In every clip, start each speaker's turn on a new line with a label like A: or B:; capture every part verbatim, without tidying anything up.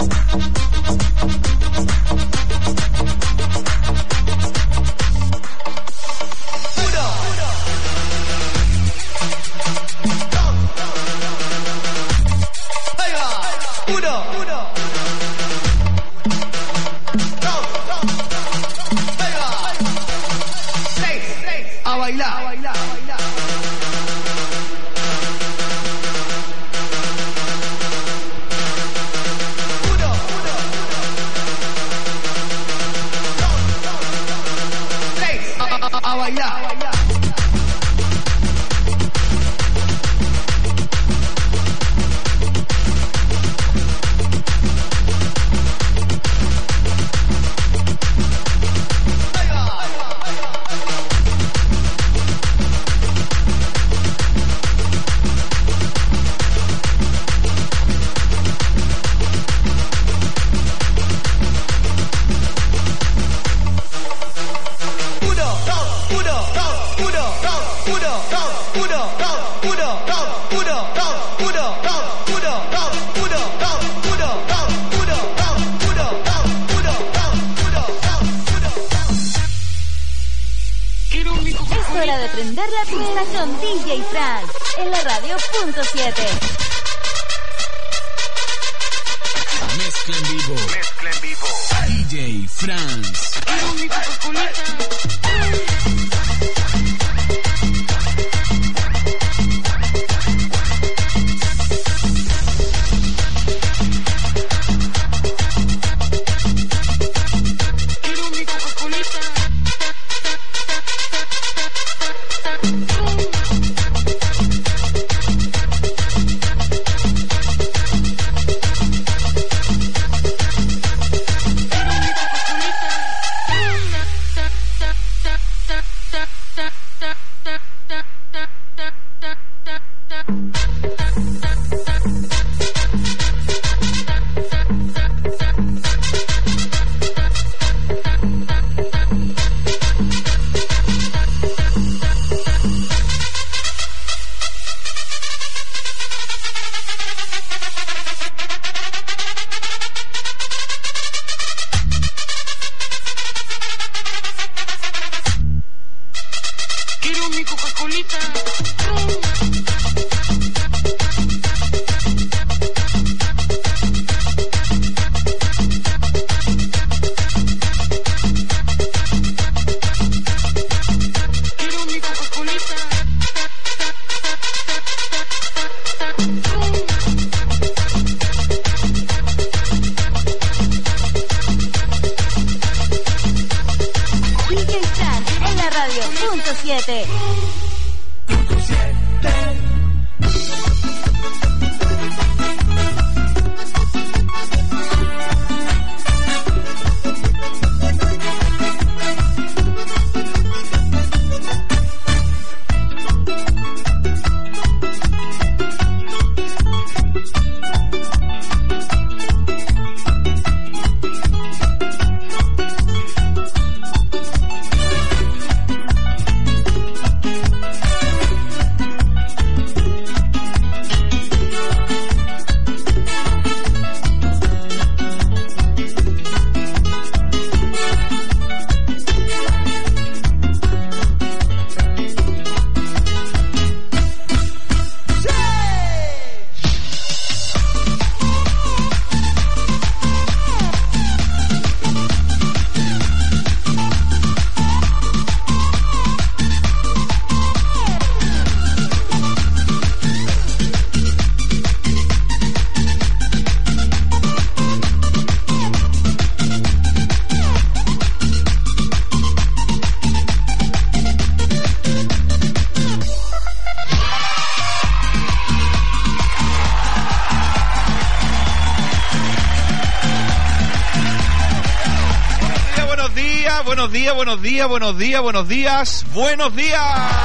A: buenos días, buenos días, buenos días, buenos días, buenos días.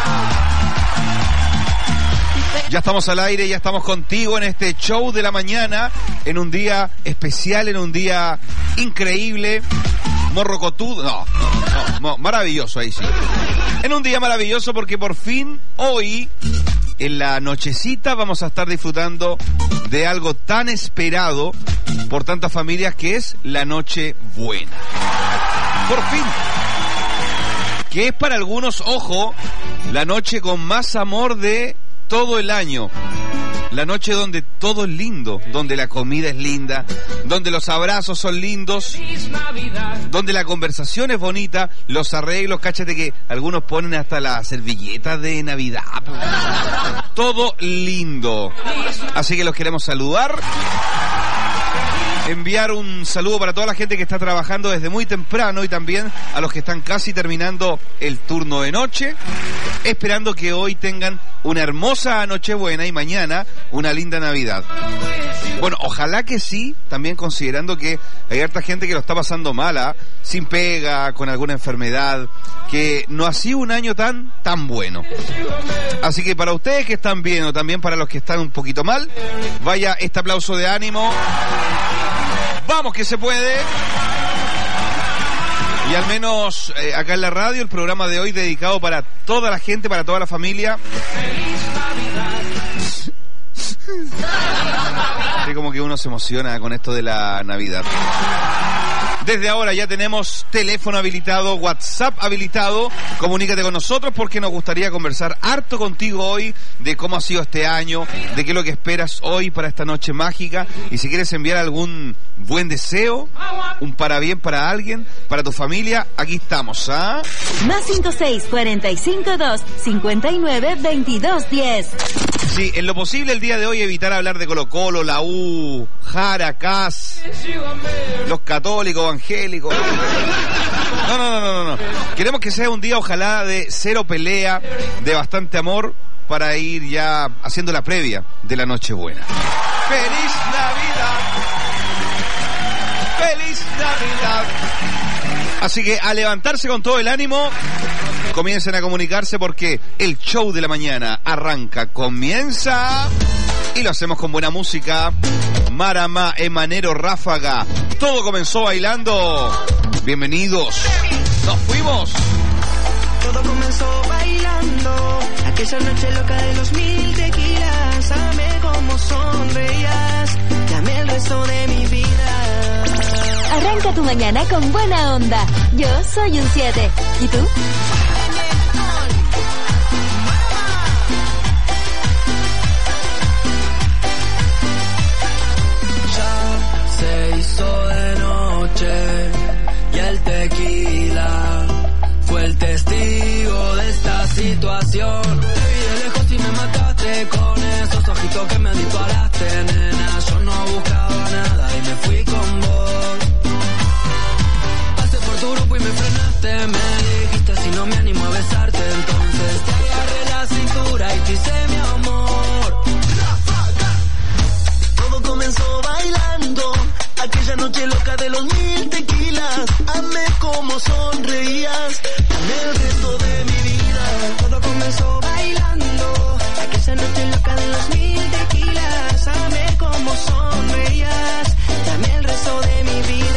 A: Ya estamos al aire, ya estamos contigo en este show de la mañana, en un día especial, en un día increíble, morrocotudo, no, no, no, maravilloso ahí sí. En un día maravilloso porque por fin hoy en la nochecita vamos a estar disfrutando de algo tan esperado por tantas familias, que es la Nochebuena. Por fin. Que es para algunos, ojo, la noche con más amor de todo el año. La noche donde todo es lindo, donde la comida es linda, donde los abrazos son lindos, donde la conversación es bonita, los arreglos, cáchate que algunos ponen hasta las servilletas de Navidad. Todo lindo. Así que los queremos saludar. Enviar un saludo para toda la gente que está trabajando desde muy temprano y también a los que están casi terminando el turno de noche, esperando que hoy tengan una hermosa Nochebuena y mañana una linda Navidad. Bueno, ojalá que sí, también considerando que hay harta gente que lo está pasando mala, sin pega, con alguna enfermedad, que no ha sido un año tan, tan bueno. Así que para ustedes que están bien o también para los que están un poquito mal, vaya este aplauso de ánimo. ¡Vamos que se puede! Y al menos eh, acá en la radio, el programa de hoy dedicado para toda la gente, para toda la familia. Sí, como que uno se emociona con esto de la Navidad. Desde ahora ya tenemos teléfono habilitado, WhatsApp habilitado. Comunícate con nosotros porque nos gustaría conversar harto contigo hoy de cómo ha sido este año, de qué es lo que esperas hoy para esta noche mágica. Y si quieres enviar algún buen deseo, un parabien para alguien, para tu familia, aquí estamos, ¿ah?
B: Más cinco seis cuarenta y cinco dos cincuenta y nueve veintidós diez.
A: Sí, en lo posible el día de hoy evitar hablar de Colo Colo, la U, Jara, Cas, los católicos, evangélicos. No, no, no, no, no. Queremos que sea un día, ojalá, de cero pelea, de bastante amor, para ir ya haciendo la previa de la Nochebuena. ¡Feliz Navidad! ¡Feliz Navidad! Así que a levantarse con todo el ánimo, comiencen a comunicarse porque el show de la mañana arranca, comienza y lo hacemos con buena música. Marama, Emanero, Ráfaga, todo comenzó bailando. Bienvenidos, nos fuimos.
C: Todo comenzó bailando, aquella noche loca de los mil tequilas. Amé como sonreías, llamé el resto de mi vida.
B: Arranca tu mañana con buena onda. Yo soy un siete. ¿Y tú?
C: Ya se hizo de noche y el tequila fue el testigo de esta situación. Te vi de lejos y me mataste con esos ojitos que me disparaste, nena. Yo no buscaba nada y me fui con vos. Tu grupo y me frenaste, me dijiste si no me animo a besarte, entonces te agarré la cintura y te hice mi amor. Todo comenzó bailando, aquella noche loca de los mil tequilas. Amé como sonreías, amé el resto de mi vida. Todo comenzó bailando, aquella noche loca de los mil tequilas. Amé como sonreías, amé el resto de mi vida.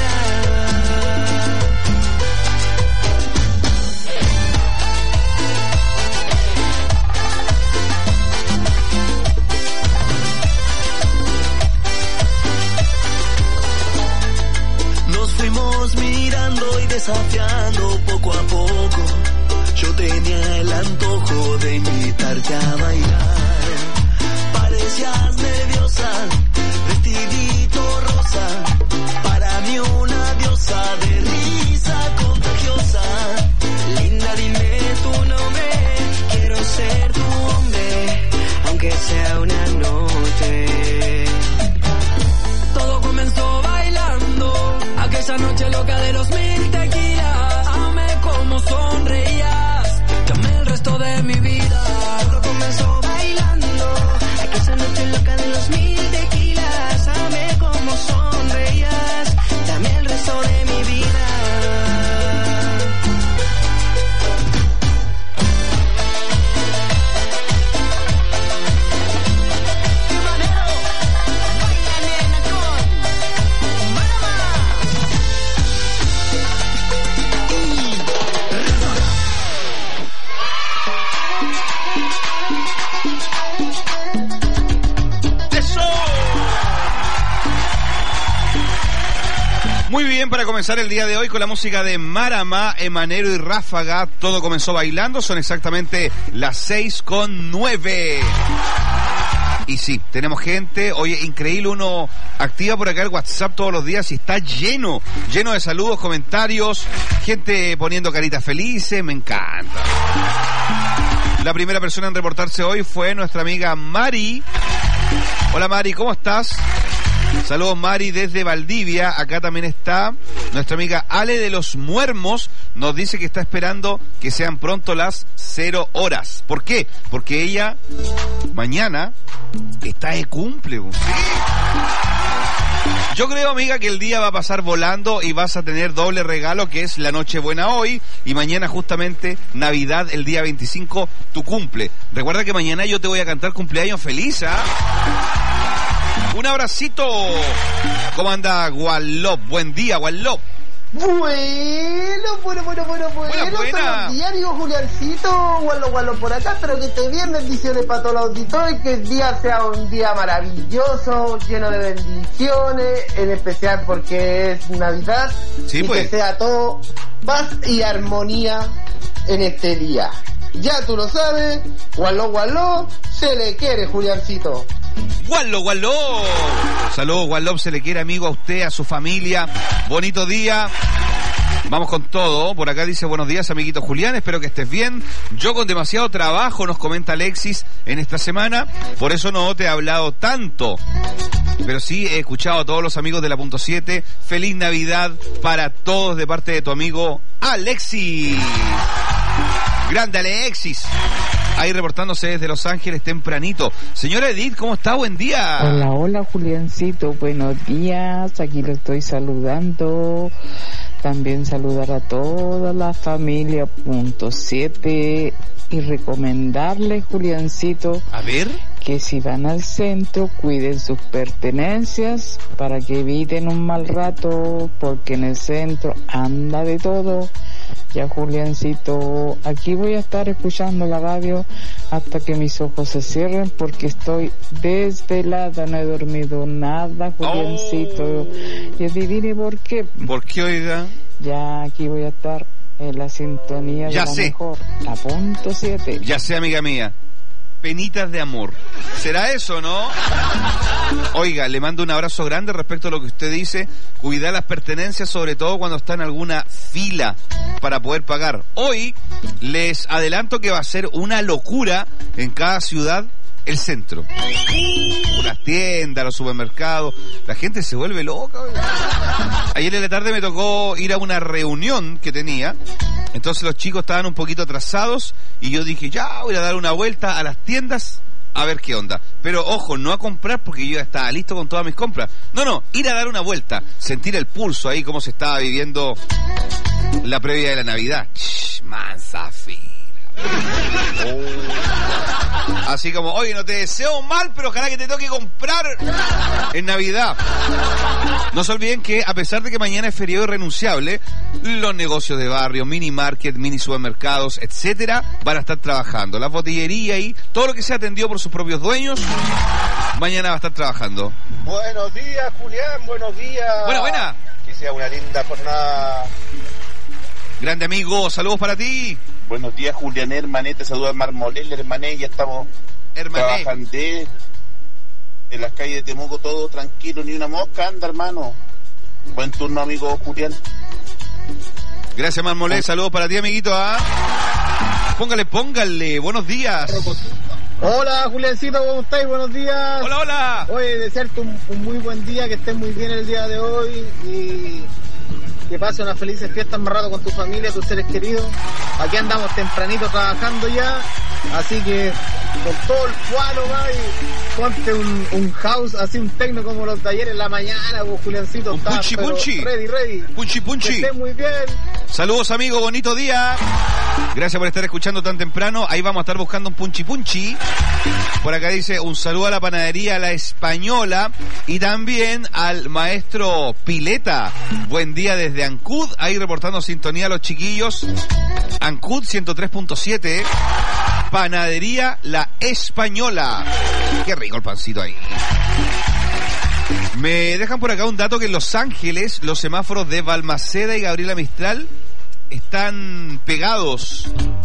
C: Fuimos mirando y desafiando poco a poco. Yo tenía el antojo de invitarte a bailar. Parecías nerviosa, vestidito rosa. Para mí una diosa de risa contagiosa. Linda, dime tu nombre, quiero ser tu hombre, aunque sea una noche. Todo comenzó bailando, aquella noche loca de los mil tequilas. Amé como sonreías, te amé el resto de mi vida. Todo comenzó bailando, aquella noche loca de los mil tequilas. Amé como sonreías.
A: Muy bien, para comenzar el día de hoy con la música de Marama, Emanero y Ráfaga. Todo comenzó bailando, son exactamente las seis con nueve. Y sí, tenemos gente, oye, increíble, uno activa por acá el WhatsApp todos los días y está lleno, lleno de saludos, comentarios, gente poniendo caritas felices, me encanta. La primera persona en reportarse hoy fue nuestra amiga Mari. Hola Mari, ¿cómo estás? Saludos Mari desde Valdivia. Acá también está nuestra amiga Ale de los Muermos. Nos dice que está esperando que sean pronto las cero horas. ¿Por qué? Porque ella mañana está de cumple. ¿Sí? Yo creo, amiga, que el día va a pasar volando y vas a tener doble regalo, que es la Nochebuena hoy y mañana justamente Navidad, el día veinticinco, tu cumple. Recuerda que mañana yo te voy a cantar cumpleaños feliz, ¿ah? Un abracito. ¿Cómo anda Wallop? Buen día, Wallop.
D: Bueno, bueno, bueno, bueno, bueno.
A: Buena, buena.
D: Buenos días, amigo Juliancito. Gualo, gualo por acá. Espero que esté bien. Bendiciones para todos los auditores. Que el día sea un día maravilloso, lleno de bendiciones. En especial porque es Navidad.
A: Sí,
D: y
A: pues.
D: que sea todo paz y armonía en este día. Ya tú lo sabes. Gualo, gualo. Se le quiere, Juliancito.
A: Wallo, Wallo. Saludos, Wallop, se le quiere, amigo, a usted, a su familia. Bonito día. Vamos con todo. Por acá dice, buenos días, amiguito Julián, espero que estés bien. Yo con demasiado trabajo, nos comenta Alexis, en esta semana. Por eso no te he hablado tanto. Pero sí he escuchado a todos los amigos de la punto siete. Feliz Navidad para todos de parte de tu amigo Alexis. Grande Alexis. Ahí reportándose desde Los Ángeles tempranito. Señora Edith, ¿cómo está? Buen día.
E: Hola, hola Juliancito, buenos días. Aquí lo estoy saludando. También saludar a toda la familia punto siete y recomendarle, Juliancito,
A: a ver,
E: que si van al centro cuiden sus pertenencias para que eviten un mal rato, porque en el centro anda de todo. Ya, Juliancito, aquí voy a estar escuchando la radio hasta que mis ojos se cierren porque estoy desvelada, no he dormido nada, Juliancito. Oh. Y adivine por qué.
A: ¿Por qué, oiga?
E: Ya aquí voy a estar en la sintonía
A: ya
E: de la
A: sé.
E: mejor, la punto siete.
A: Ya sé, amiga mía. Penitas de amor. ¿Será eso, no? Oiga, le mando un abrazo grande respecto a lo que usted dice. Cuidar las pertenencias, sobre todo cuando está en alguna fila para poder pagar. Hoy les adelanto que va a ser una locura en cada ciudad el centro. Las tiendas, los supermercados, la gente se vuelve loca. Ayer en la tarde me tocó ir a una reunión que tenía. Entonces los chicos estaban un poquito atrasados y yo dije, ya voy a dar una vuelta a las tiendas a ver qué onda. Pero ojo, no a comprar porque yo ya estaba listo con todas mis compras. No, no, ir a dar una vuelta, sentir el pulso ahí, cómo se estaba viviendo la previa de la Navidad. Shh, mansa fila. Oh. Así como, oye, no te deseo mal, pero ojalá que te toque comprar en Navidad. No se olviden que a pesar de que mañana es feriado irrenunciable, los negocios de barrio, mini market, mini supermercados, etcétera, van a estar trabajando. La botillería y todo lo que sea atendido por sus propios dueños, mañana va a estar trabajando.
F: Buenos días, Julián, buenos días.
A: Buena, buena.
F: Que sea una linda jornada.
A: Grande amigo, saludos para ti.
F: Buenos días, Julián, hermané, te saluda Marmolel, hermané, ya estamos
A: hermané.
F: Trabajando en las calles de Temuco, todo tranquilo, ni una mosca anda, hermano. Buen turno, amigo Julián.
A: Gracias, Marmolel, saludos para ti, amiguito. ¿Ah? Póngale, póngale, buenos días.
G: Hola, Juliancito, ¿cómo estáis? Buenos días.
A: Hola, hola.
G: Oye, desearte un, un muy buen día, que estés muy bien el día de hoy y que pases unas felices fiestas más rato con tu familia, tus seres queridos. Aquí andamos tempranito trabajando ya, así que con todo el cualo, va, y ponte un, un house, así un tecno como los de ayer en la mañana, vos, Juliancito.
A: Un punchi, punchi.
G: Ready, ready.
A: Punchi, punchi.
G: Que estés muy bien.
A: Saludos, amigo, bonito día. Gracias por estar escuchando tan temprano. Ahí vamos a estar buscando un punchi punchi. Por acá dice un saludo a la panadería La Española y también al maestro Pileta. Buen día desde Ancud. Ahí reportando sintonía a los chiquillos. Ancud ciento tres punto siete. Panadería La Española. Qué rico el pancito ahí. Me dejan por acá un dato que en Los Ángeles los semáforos de Balmaceda y Gabriela Mistral están pegados.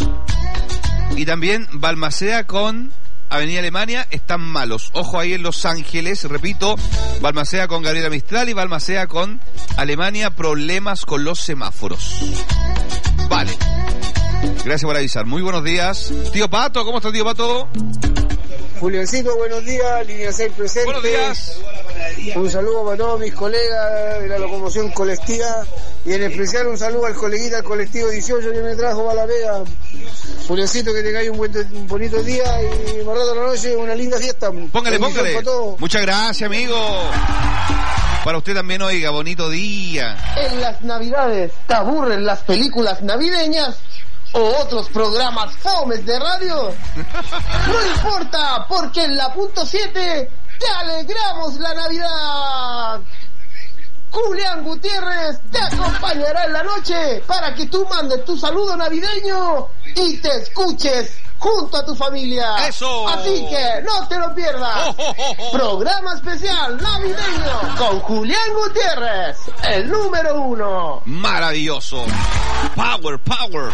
A: Y también Balmaceda con Avenida Alemania están malos. Ojo ahí en Los Ángeles, repito, Balmaceda con Gabriela Mistral y Balmaceda con Alemania, problemas con los semáforos. Vale. Gracias por avisar. Muy buenos días. Tío Pato, ¿cómo está tío Pato?
H: Julioncito, buenos días, línea seis presente.
A: Buenos días.
H: Un saludo para todos mis colegas de la locomoción colectiva y en especial un saludo al coleguita del colectivo dieciocho que me trajo a la Vega. Julioncito, que tengáis un, buen, un bonito día y más rato a la noche, una linda fiesta.
A: Póngale, póngale. Muchas gracias, amigo. Para usted también, oiga, bonito día.
D: En las navidades, ¿te aburren las películas navideñas? ¿O otros programas fomes de radio? No importa, porque en la punto siete te alegramos la Navidad. Julián Gutiérrez te acompañará en la noche para que tú mandes tu saludo navideño y te escuches junto a tu familia.
A: ¡Eso!
D: Así que no te lo pierdas.
A: Oh, oh, oh, oh.
D: Programa especial navideño con Julián Gutiérrez, el número uno.
A: Maravilloso. Power, power.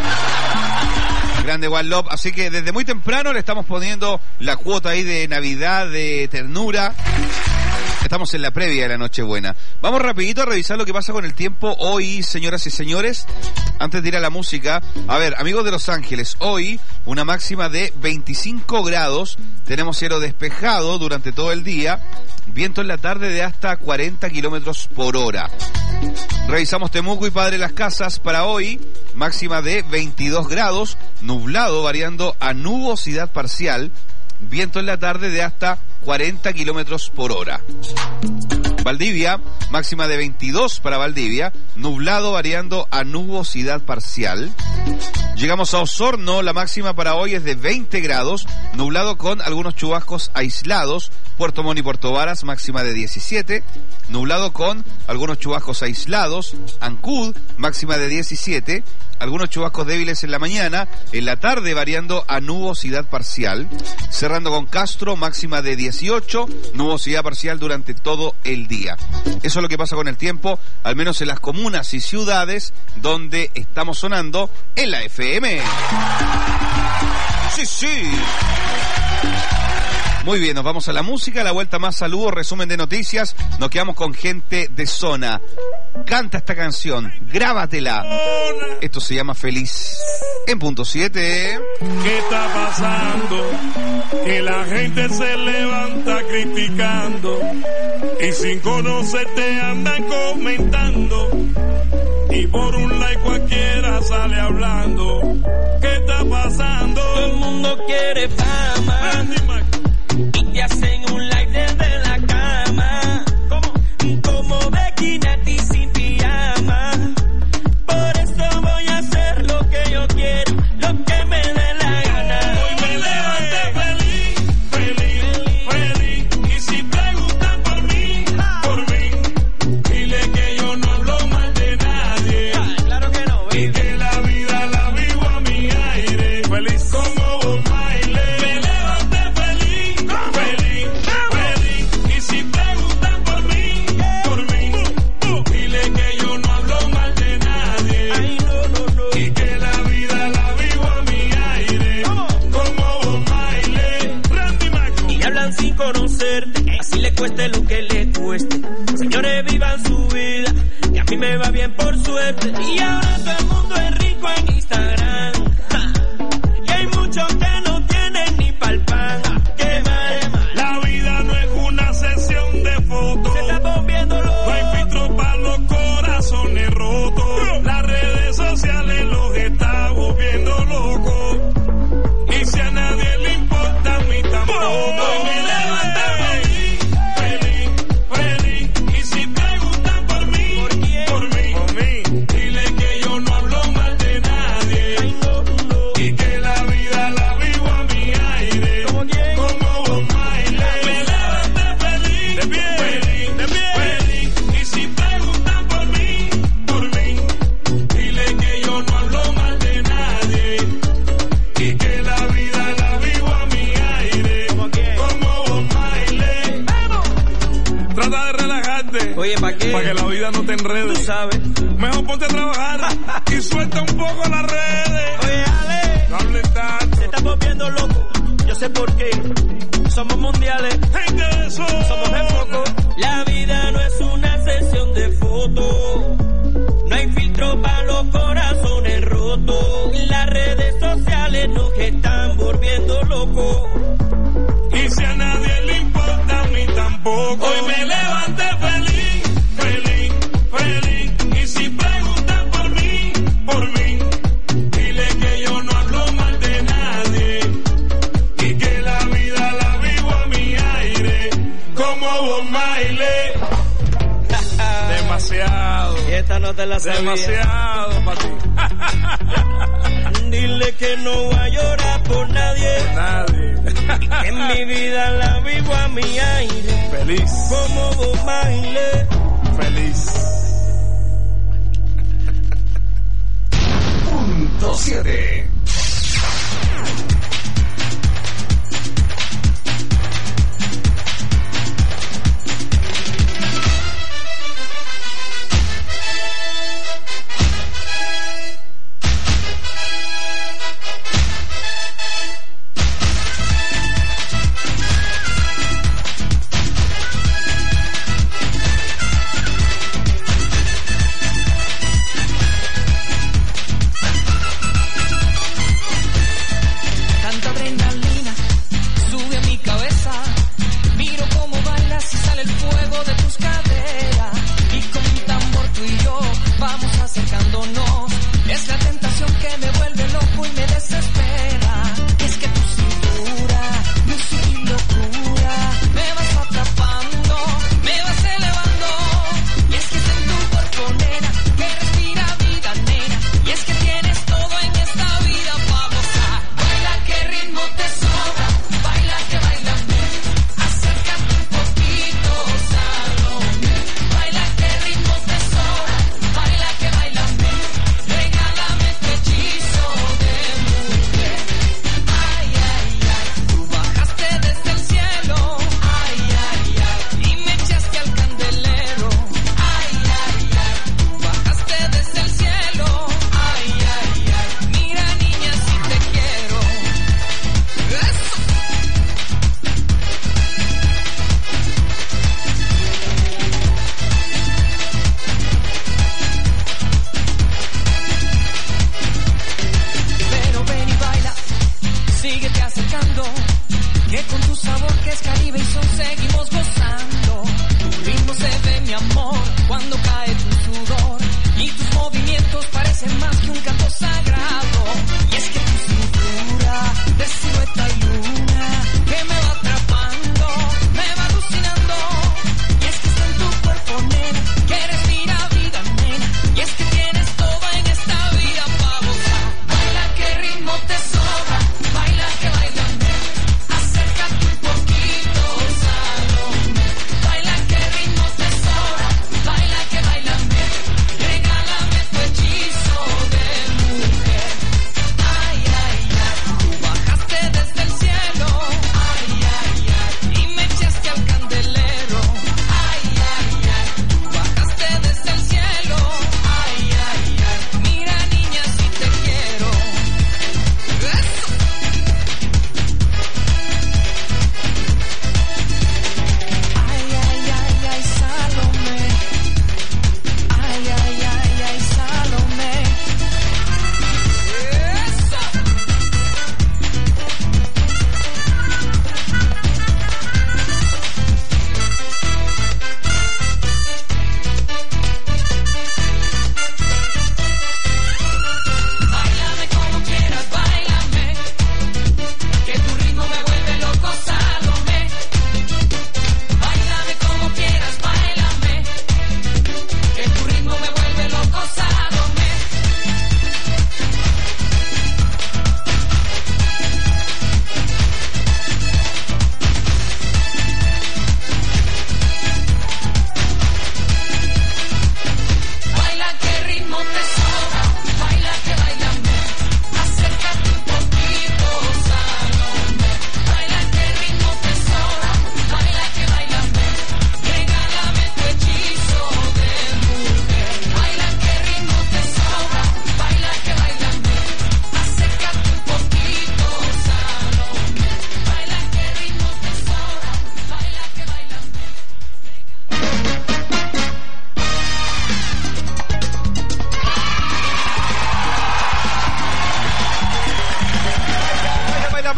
A: Grande One Love. Así que desde muy temprano le estamos poniendo la cuota ahí de Navidad, de ternura. Estamos en la previa de la Nochebuena. Vamos rapidito a revisar lo que pasa con el tiempo hoy, señoras y señores. Antes de ir a la música, a ver, amigos de Los Ángeles, hoy una máxima de veinticinco grados. Tenemos cielo despejado durante todo el día. Viento en la tarde de hasta cuarenta kilómetros por hora. Revisamos Temuco y Padre Las Casas para hoy. Máxima de veintidós grados, nublado variando a nubosidad parcial. Viento en la tarde de hasta cuarenta kilómetros por hora. Valdivia, máxima de veintidós para Valdivia, nublado variando a nubosidad parcial. Llegamos a Osorno, la máxima para hoy es de veinte grados, nublado con algunos chubascos aislados. Puerto Montt y Puerto Varas, máxima de diecisiete, nublado con algunos chubascos aislados. Ancud, máxima de diecisiete, algunos chubascos débiles en la mañana, en la tarde variando a nubosidad parcial. Cerrando con Castro, máxima de dieciocho, nubosidad parcial durante todo el día. Eso es lo que pasa con el tiempo, al menos en las comunas y ciudades donde estamos sonando en la F M. Sí, sí. Muy bien, nos vamos a la música, a la vuelta más saludos, resumen de noticias, nos quedamos con gente de zona. Canta esta canción, grábatela. Esto se llama Feliz. En punto siete.
I: ¿Qué está pasando? Que la gente se levanta criticando y sin conocerte andan comentando y por un like cualquiera sale hablando. ¿Qué está pasando?
J: Todo el mundo quiere fama y te hacen un like desde la cama. ¿Cómo? Como Becky Nati sin pijama. Por eso voy a hacer lo que yo quiero, lo que me dé la gana.
I: Hoy me levanté feliz, feliz, feliz. Y si preguntan por mí, por mí, dile que yo no hablo mal de nadie.
J: Ah, claro que no, baby.
I: Y que la vida la vivo a mi aire. Feliz como un baile. Me levanté feliz, feliz, feliz. Y si preguntan por mí, por mí, dile que yo no hablo mal de nadie.
J: Ay, no, no, no.
I: Y que la vida la vivo a mi aire. Como un baile. Randy Maco.
J: Y hablan sin conocerte, así le cueste lo que le cueste. Señores, vivan su vida, que a mí me va bien por suerte. Y ahora todo el mundo es rico en Instagram. Ja. Y hay muchos que no tienen ni pa'l pan. Qué mal.
I: La vida no es una sesión de fotos.
J: Se está volviendo loco.
I: No hay filtro para los corazones rotos. Las redes sociales los está volviendo locos. Y si a nadie le importa, a mí tampoco. Hoy me levanté feliz, feliz, feliz. Y si preguntan por mí,
J: ¿Por quién?
I: por mí, por mí, dile que yo no hablo mal de nadie.
J: Ay, no.
I: tú sabes. Mejor ponte a trabajar y suelta un poco las redes.
J: Oye, Ale,
I: no hables tanto.
J: Se está volviendo loco, yo sé por qué. Somos mundiales,
I: gente de eso.
J: Somos de poco. La vida no es una sesión de fotos. No hay filtro para los corazones rotos. Las redes sociales nos están volviendo locos.
I: Y si a nadie le importa, a mí tampoco. Hoy me levanté feliz, feliz, feliz. Y si preguntan por mí, por mí, dile que yo no hablo mal de nadie. Y que la vida la vivo a mi aire, como Bob Marley. Demasiado.
J: Y esta no te la sabía.
I: Demasiado para ti.
J: Dile que no voy a llorar por nadie.
I: Por nadie.
J: Que en mi vida la vivo a mi aire.
I: Feliz.
J: Como Bob Marley.
I: Feliz.
K: Punto siete.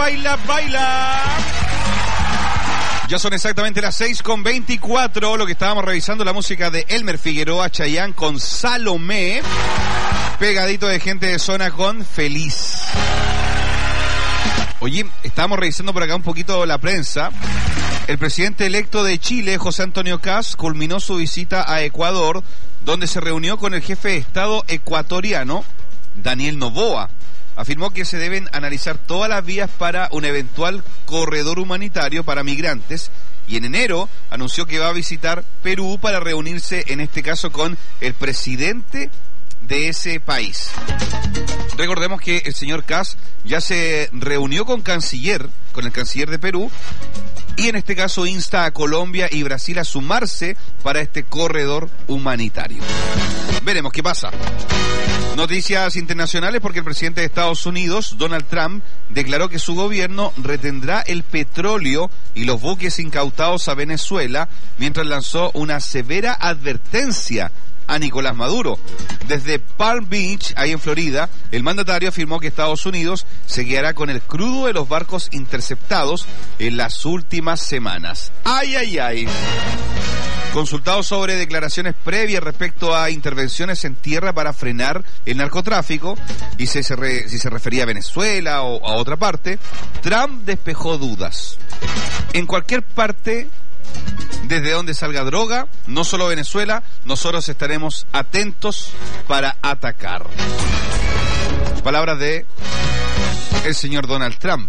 A: baila, baila. Ya son exactamente las seis con veinticuatro, lo que estábamos revisando, la música de Elmer Figueroa, Chayanne con Salomé, pegadito de Gente de Zona con Feliz. Oye, estábamos revisando por acá un poquito la prensa. El presidente electo de Chile, José Antonio Kast, culminó su visita a Ecuador, donde se reunió con el jefe de Estado ecuatoriano, Daniel Noboa. Afirmó que se deben analizar todas las vías para un eventual corredor humanitario para migrantes y en enero anunció que va a visitar Perú para reunirse en este caso con el presidente de ese país. Recordemos que el señor Kast ya se reunió con canciller, con el canciller de Perú, y en este caso insta a Colombia y Brasil a sumarse para este corredor humanitario. Veremos qué pasa. Noticias internacionales, porque el presidente de Estados Unidos, Donald Trump, declaró que su gobierno retendrá el petróleo y los buques incautados a Venezuela, mientras lanzó una severa advertencia a Nicolás Maduro. Desde Palm Beach, ahí en Florida, el mandatario afirmó que Estados Unidos se quedará con el crudo de los barcos interceptados en las últimas semanas. ¡Ay, ay, ay! Consultado sobre declaraciones previas respecto a intervenciones en tierra para frenar el narcotráfico y si se, re, si se refería a Venezuela o a otra parte, Trump despejó dudas. En cualquier parte desde donde salga droga, no solo Venezuela, nosotros estaremos atentos para atacar. Palabras de el señor Donald Trump.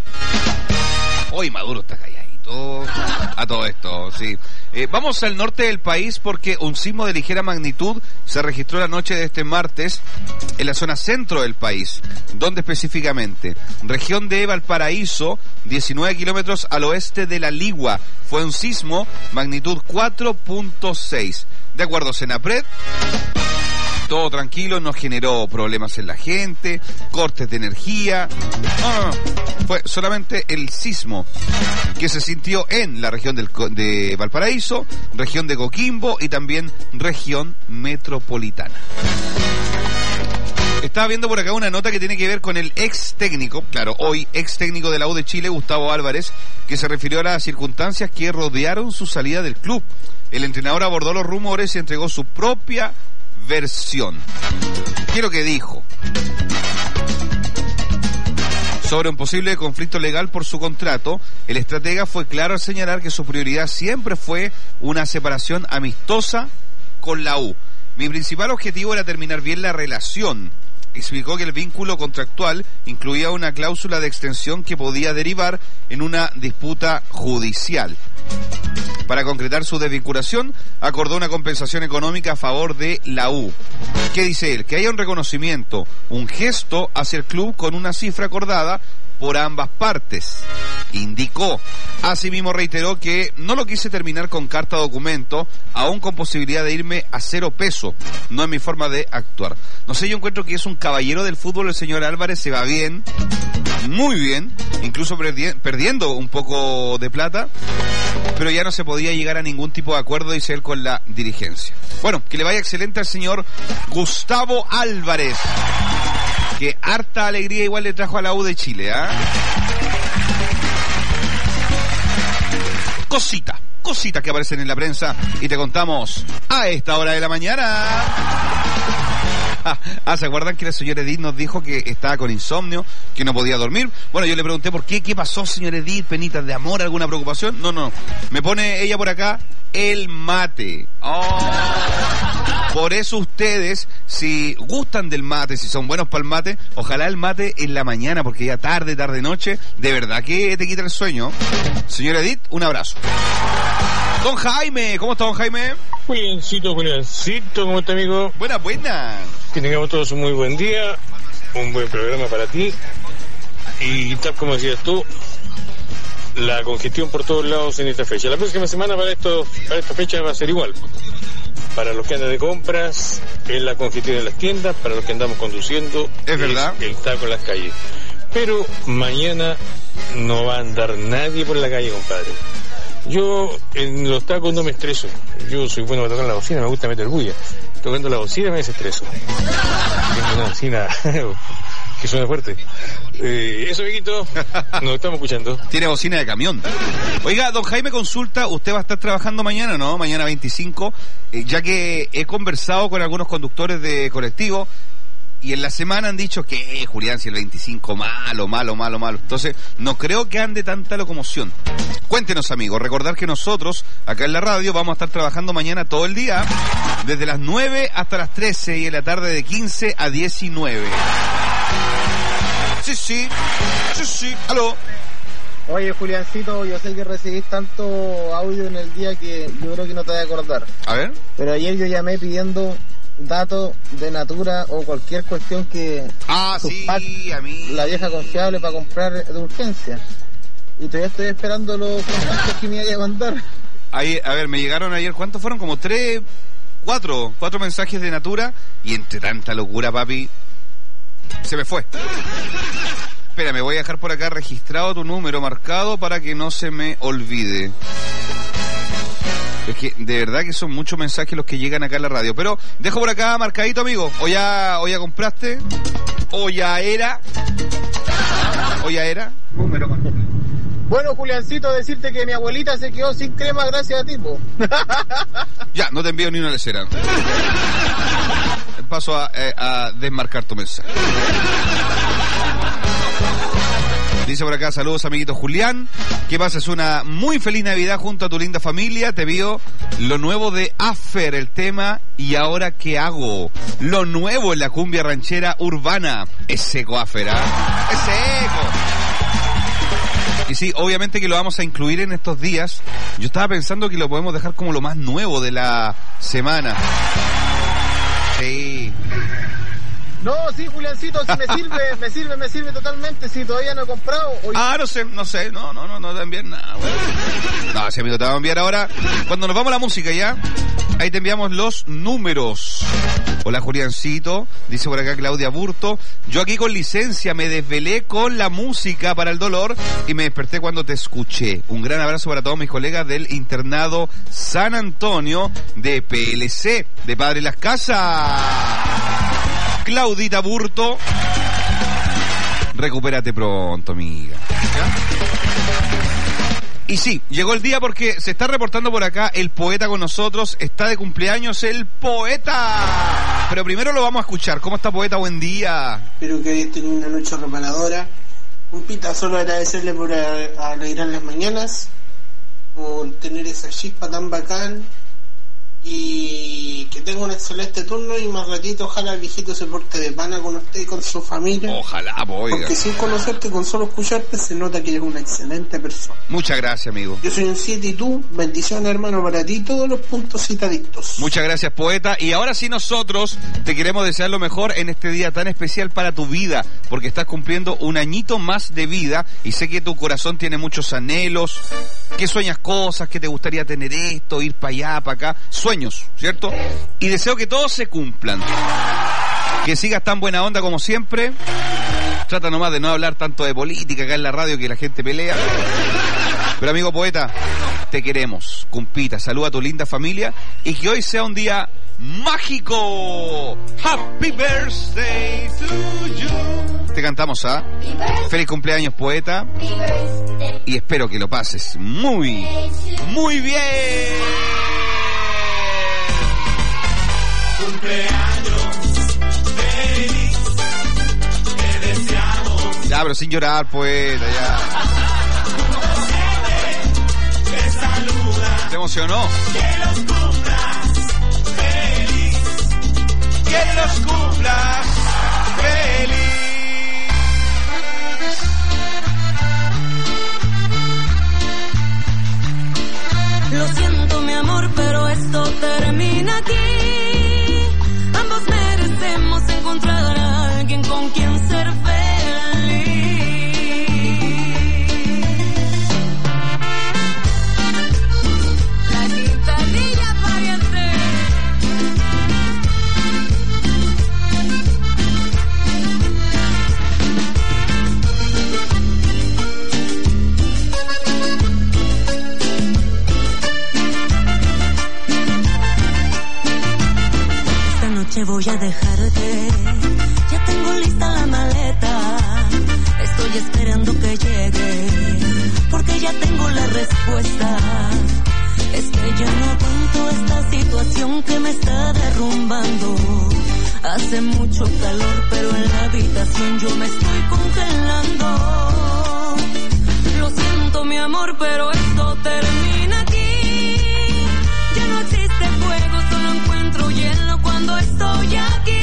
A: Hoy Maduro está calladito a todo esto, sí. Eh, vamos al norte del país porque un sismo de ligera magnitud se registró la noche de este martes en la zona centro del país. ¿Dónde específicamente? Región de Valparaíso, diecinueve kilómetros al oeste de La Ligua. Fue un sismo magnitud cuatro punto seis. De acuerdo a Senapred, todo tranquilo, no generó problemas en la gente, cortes de energía. No, no, no. Fue solamente el sismo que se sintió en la región del, de Valparaíso, región de Coquimbo y también región metropolitana. Estaba viendo por acá una nota que tiene que ver con el ex técnico, claro, hoy ex técnico de la U de Chile, Gustavo Álvarez, que se refirió a las circunstancias que rodearon su salida del club. El entrenador abordó los rumores y entregó su propia versión. ¿Qué es lo que dijo? Sobre un posible conflicto legal por su contrato, el estratega fue claro al señalar que su prioridad siempre fue una separación amistosa con la U. Mi principal objetivo era terminar bien la relación. Explicó que el vínculo contractual incluía una cláusula de extensión que podía derivar en una disputa judicial. Para concretar su desvinculación, acordó una compensación económica a favor de la U. ¿Qué dice él? Que haya un reconocimiento, un gesto hacia el club con una cifra acordada por ambas partes, indicó. Asimismo reiteró que no lo quise terminar con carta documento, aún con posibilidad de irme a cero peso. No es mi forma de actuar. No sé, yo encuentro que es un caballero del fútbol el señor Álvarez, se va bien, muy bien, incluso perdi- perdiendo un poco de plata, pero ya no se podía llegar a ningún tipo de acuerdo, dice él, con la dirigencia. Bueno, que le vaya excelente al señor Gustavo Álvarez, que harta alegría igual le trajo a la U de Chile, ¿ah? ¿eh? Cosita, cositas que aparecen en la prensa y te contamos a esta hora de la mañana. Ah, ¿se acuerdan que la señora Edith nos dijo que estaba con insomnio, que no podía dormir? Bueno, yo le pregunté por qué, ¿qué pasó, señora Edith? ¿Penitas de amor, alguna preocupación? No, no, me pone ella por acá el mate. Oh. Por eso ustedes, si gustan del mate, si son buenos para el mate, ojalá el mate en la mañana, porque ya tarde, tarde, noche, de verdad que te quita el sueño. Señora Edith, un abrazo. Don Jaime, ¿cómo está, don Jaime?
K: Juliancito, Juliancito, ¿cómo está, amigo?
A: Buena, buena.
K: Que tengamos todos un muy buen día, un buen programa para ti. Y tal como decías tú, la congestión por todos lados en esta fecha. La próxima semana para, esto, para esta fecha va a ser igual. Para los que andan de compras, es la congestión en las tiendas. Para los que andamos conduciendo,
A: es verdad,
K: el taco en las calles. Pero mañana no va a andar nadie por la calle, compadre. Yo en los tacos no me estreso. Yo soy bueno para tocar la bocina, me gusta meter bulla. Tocando la bocina me desestreso. Tengo una bocina que suena fuerte. Eh, eso, Viquito, nos estamos escuchando.
A: Tiene bocina de camión. Oiga, don Jaime consulta, usted va a estar trabajando mañana, ¿no? Mañana veinticinco, eh, ya que he conversado con algunos conductores de colectivo y en la semana han dicho que, eh, Julián, si el veinticinco malo, malo, malo, malo. Entonces, no creo que ande tanta locomoción. Cuéntenos, amigos, recordar que nosotros, acá en la radio, vamos a estar trabajando mañana todo el día, desde las nueve hasta las trece y en la tarde de quince a diecinueve. Sí, sí, sí, sí, aló.
G: Oye, Juliancito, yo sé que recibís tanto audio en el día que yo creo que no te vas a acordar.
A: A ver.
G: Pero ayer yo llamé pidiendo datos de Natura o cualquier cuestión que...
A: Ah, sí, a mí.
G: La vieja confiable para comprar de urgencia. Y todavía estoy esperando los contactos que me vaya a mandar.
A: Ahí, a ver, me llegaron ayer, ¿cuántos fueron? Como tres, cuatro, cuatro mensajes de Natura. Y entre tanta locura, papi, se me fue. Espera, me voy a dejar por acá registrado tu número marcado para que no se me olvide. Es que de verdad que son muchos mensajes los que llegan acá en la radio. Pero dejo por acá marcadito, amigo. O ya, o ya compraste. O ya era. O ya era.
G: Número con... Bueno, Juliancito, decirte que mi abuelita se quedó sin crema gracias a ti, po.
A: Ya, no te envío ni una lecera. Paso a, eh, a desmarcar tu mensaje. Dice por acá, saludos amiguito Julián, que pases una muy feliz Navidad junto a tu linda familia. Te vio lo nuevo de Afer, el tema ¿Y ahora qué hago? Lo nuevo en la cumbia ranchera urbana. Es seco, Afer, ¿ah? Es seco. Y sí, obviamente que lo vamos a incluir en estos días. Yo estaba pensando que lo podemos dejar como lo más nuevo de la semana. Sí.
G: No, sí, Juliancito, sí me sirve, me sirve, me sirve totalmente. Si todavía no he comprado. Hoy...
A: Ah, no sé, no sé, no, no, no, no te envían nada, güey. No, sí, amigo, te vamos a enviar ahora. Cuando nos vamos a la música ya, ahí te enviamos los números. Hola, Juliancito, dice por acá Claudia Burto. Yo aquí con licencia me desvelé con la música para el dolor y me desperté cuando te escuché. Un gran abrazo para todos mis colegas del internado San Antonio de P L C, de Padre Las Casas. Claudita Burto, recupérate pronto, amiga. ¿Ya? Y sí, llegó el día porque se está reportando por acá el poeta con nosotros. Está de cumpleaños el poeta. Pero primero lo vamos a escuchar. ¿Cómo está, poeta? Buen día.
L: Espero que hayas tenido una noche reparadora. Compita, solo agradecerle por a, alegrar las mañanas, por tener esa chispa tan bacán. Y que tenga un excelente turno y más ratito ojalá el viejito se porte de pana con usted y con su familia.
A: Ojalá, oiga.
L: Porque sin conocerte, con solo escucharte, se nota que eres una excelente persona.
A: Muchas gracias, amigo.
L: Yo soy un siete y tú, bendiciones, hermano, para ti, todos los puntos citadictos.
A: Muchas gracias, poeta. Y ahora sí nosotros te queremos desear lo mejor en este día tan especial para tu vida, porque estás cumpliendo un añito más de vida y sé que tu corazón tiene muchos anhelos, que sueñas cosas, que te gustaría tener esto, ir para allá, para acá, sueños, ¿cierto? Y deseo que todos se cumplan. Que sigas tan buena onda como siempre. Trata nomás de no hablar tanto de política acá en la radio que la gente pelea. Pero amigo poeta, te queremos. Cumpita, saluda a tu linda familia y que hoy sea un día mágico. Happy birthday to you. Te cantamos, ¿ah? Feliz cumpleaños, poeta. Y espero que lo pases muy, muy bien.
I: Cumpleaños feliz, te deseamos.
A: Ya, pero sin llorar, poeta, ya.
I: Te saluda.
A: ¿Te emocionó?
I: Que los cumplas feliz.
A: Que los cumplas feliz.
J: Lo siento, mi amor, pero esto termina aquí. Ambos merecemos encontrar a alguien con quien ser feliz. La guitarrilla pariente.
M: noche voy a dejarte. Ya tengo lista la maleta. Estoy esperando que llegue, porque ya tengo la respuesta. Es que ya no aguanto esta situación que me está derrumbando. Hace mucho calor, pero en la habitación yo me estoy congelando. Lo siento, mi amor, pero esto termina aquí. Ya no existe fuego, solo encuentro hielo cuando estoy aquí.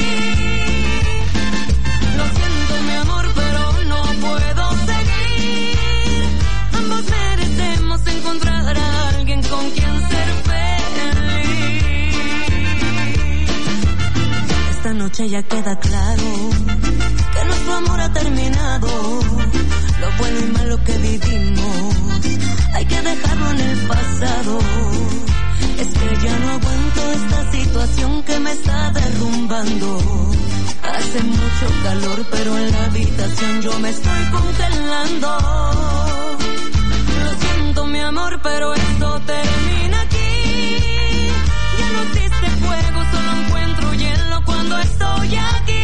M: Lo siento, mi amor, pero no puedo seguir. Ambos merecemos encontrar a alguien con quien ser feliz. Esta noche ya queda claro que nuestro amor ha terminado. Lo bueno y malo que vivimos hay que dejarlo en el pasado. Es que ya no aguanto esta situación que me está derrumbando. Hace mucho calor, pero en la habitación yo me estoy congelando. Lo siento, mi amor, pero esto termina aquí. Ya no existe fuego, solo encuentro hielo cuando estoy aquí.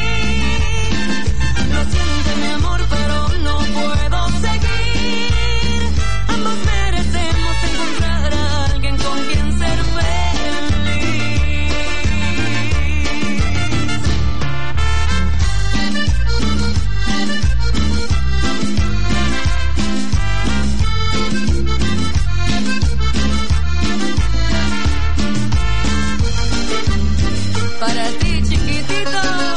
M: Lo siento, mi amor, pero no puedo seguir. Ambos merecemos encontrar a alguien con quien ser para ti, chiquitito.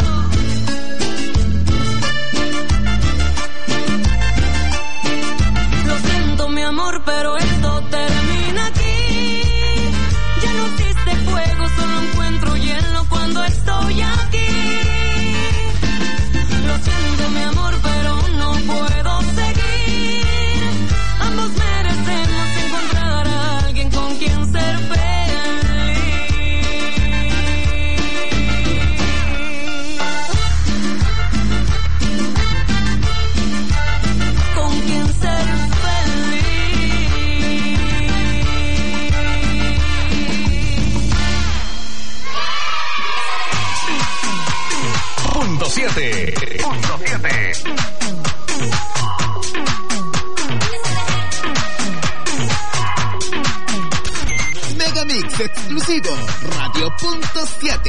M: Lo siento, mi amor, pero esto termina aquí. Ya no existe fuego, solo encuentro hielo cuando estoy aquí. Lo siento, mi amor, pero no puedo seguir. Ambos merecemos encontrar a alguien con quien ser feliz. Con quien ser
N: Punto siete. Punto siete.
O: Megamix exclusivo, Radio Punto siete.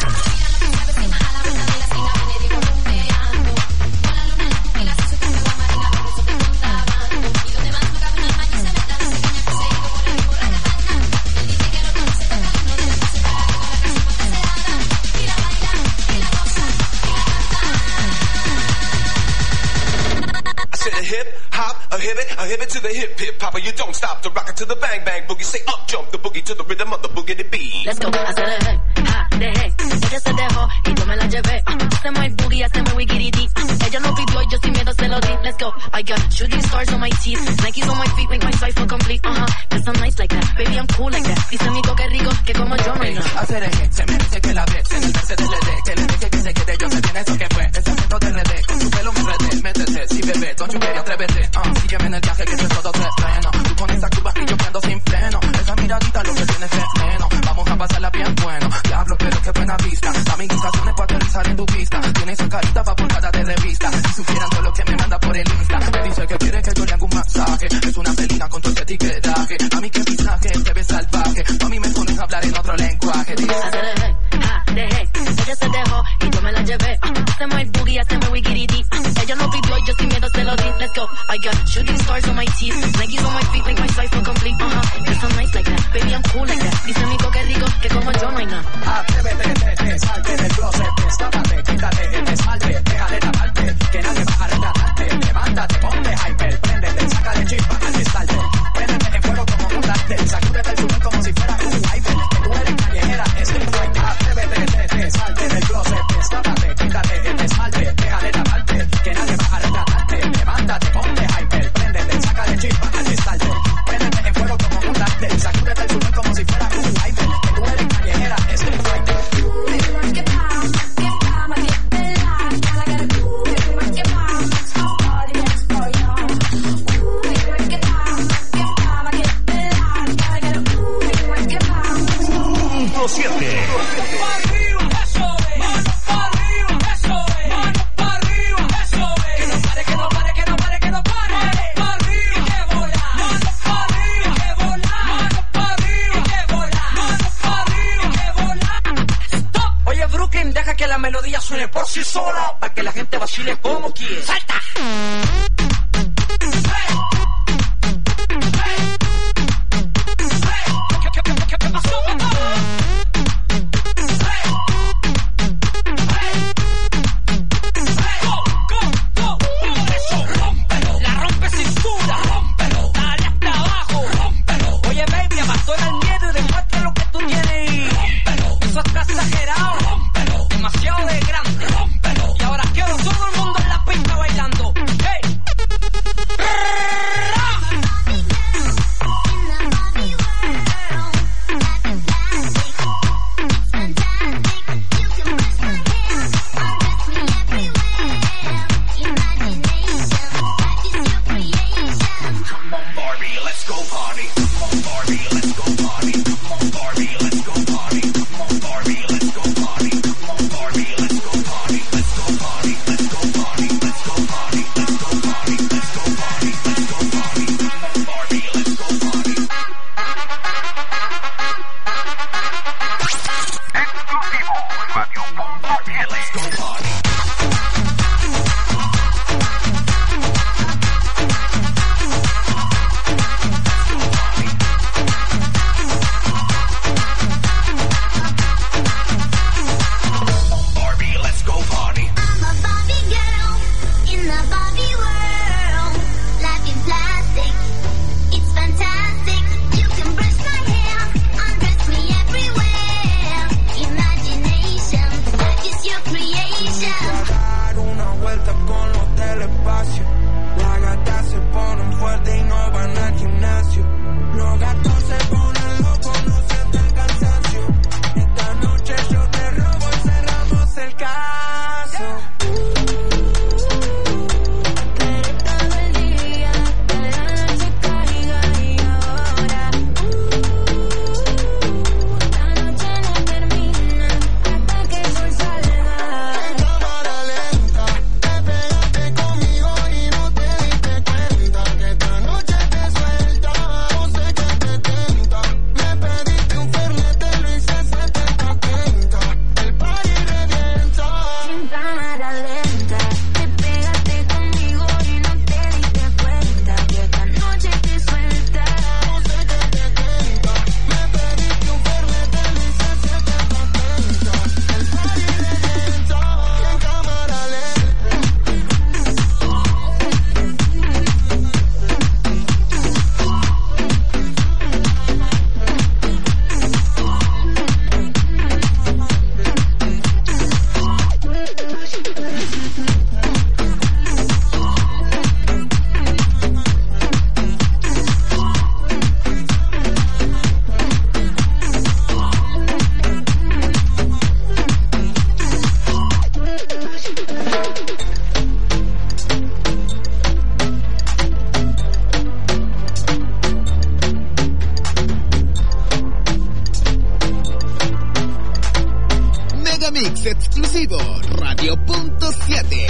P: Hip hop, a hip it, a hip it to the hip hip hopper. You don't stop to rock it to the bang bang boogie. Say up jump the boogie to the rhythm of the boogie to beat.
M: Let's go, hacer el hip, ha, de hey. Ella se dejó y yo me la llevé. Uh, hacemos el boogie, hacemos wiggy-dee. Uh, ella lo pidió y yo sin miedo se lo di. Let's go, I got shooting stars on my teeth. Nikes on my feet make my cipher complete. Uh-huh, cause I'm nice like that, baby I'm cool like that. Dice mi que rico, que como yo no hay nada.
Q: Hacer el hip, se merece que la ves. En el Mercedes L D, que le deje que se quede. Yo sé bien eso que fue, ese acento de R D. Con tu pelo me enredé, métete, si bebé, don't you get atrévete. Uh, sígueme en el viaje que eso es todo terreno. Tú con esa curva y yo prendo sin freno. Esa miradita lo que tiene es veneno. Vamos a pasarla bien bueno. Diablo, pero qué buena vista. Amiguizaciones para aterrizar en tu pista. Tiene esa carita pa' portada de revista. Si supieran todo lo que me manda por el Insta. Me dice que quiere que yo le haga un masaje. Es una felina con todo ese etiquetaje. A mí que pisaje, te ves salvaje. A mí me pones a hablar en otro lenguaje. Dice
M: hacer el hey, ha, de hey. Ella se dejó y yo me la llevé. Uh, hacemos el boogie, hacemos wiggy-dee. Uh, ella lo pidió y yo sin miedo se lo di. Let's go, I got shooting stars on my teeth. Nikes on my feet make my cipher complete. Uh-huh, cause I'm nice like that, baby I'm cool like that. Dice mi que rico, que como yo no hay nada.
Q: Atrévete, salte del closet, escápate, quítate el esmalte, déjale taparte, que nadie va a retratarte. Levántate, ponte hyper, préndete, saca de chispa al estarte. Préndete en fuego como un látex, sacúdete el sudor como si fuera un wiper. Que tú eres callejera, street fighter. Atrévete, salte del closet, escápate, quítate el esmalte, déjale taparte, que nadie va a retratarte. Levántate, ponte hyper, préndete, saca de chispa al estarte. Préndete en fuego como un látex, sacúdete el sudor como si fuera un wiper. Que tú eres callejera, street fighter.
J: chiquitín, deja que la melodía suene por sí sola, para que la gente vacile como quiere. ¡Salta! ¿Qué pasó, papá? Demasiado de grande. Y ahora quiero todo el mundo en la pista bailando. ¡Hey!
O: Mix exclusivo Radio Punto siete.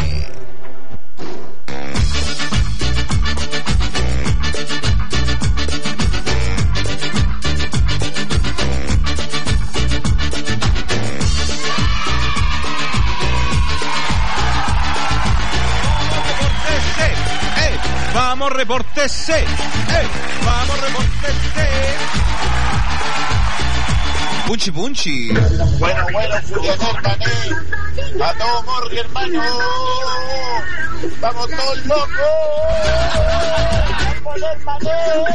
A: Vamos, repórtese. ¡Ey! Vamos, repórtese. Punchi, punchi.
F: Bueno, bueno, Julián Mané. A todo morri, hermano. Vamos todos locos. Vamos, Mané.